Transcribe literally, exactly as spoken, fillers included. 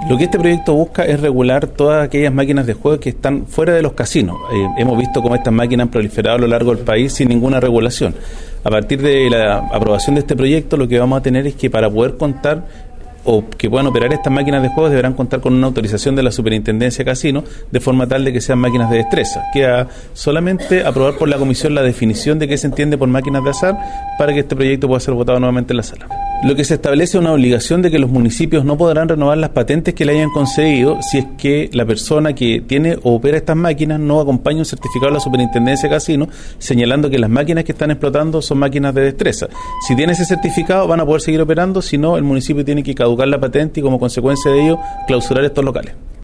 Lo que este proyecto busca es regular todas aquellas máquinas de juego que están fuera de los casinos. Eh, hemos visto cómo estas máquinas han proliferado a lo largo del país sin ninguna regulación. A partir de la aprobación de este proyecto, lo que vamos a tener es que para poder contar o que puedan operar estas máquinas de juegos deberán contar con una autorización de la Superintendencia de Casinos, de forma tal de que sean máquinas de destreza. Queda solamente aprobar por la Comisión la definición de qué se entiende por máquinas de azar para que este proyecto pueda ser votado nuevamente en la sala. Lo que se establece es una obligación de que los municipios no podrán renovar las patentes que le hayan concedido si es que la persona que tiene o opera estas máquinas no acompaña un certificado de la Superintendencia de Casinos señalando que las máquinas que están explotando son máquinas de destreza. Si tiene ese certificado van a poder seguir operando, si no el municipio tiene que caducar la patente y como consecuencia de ello clausurar estos locales.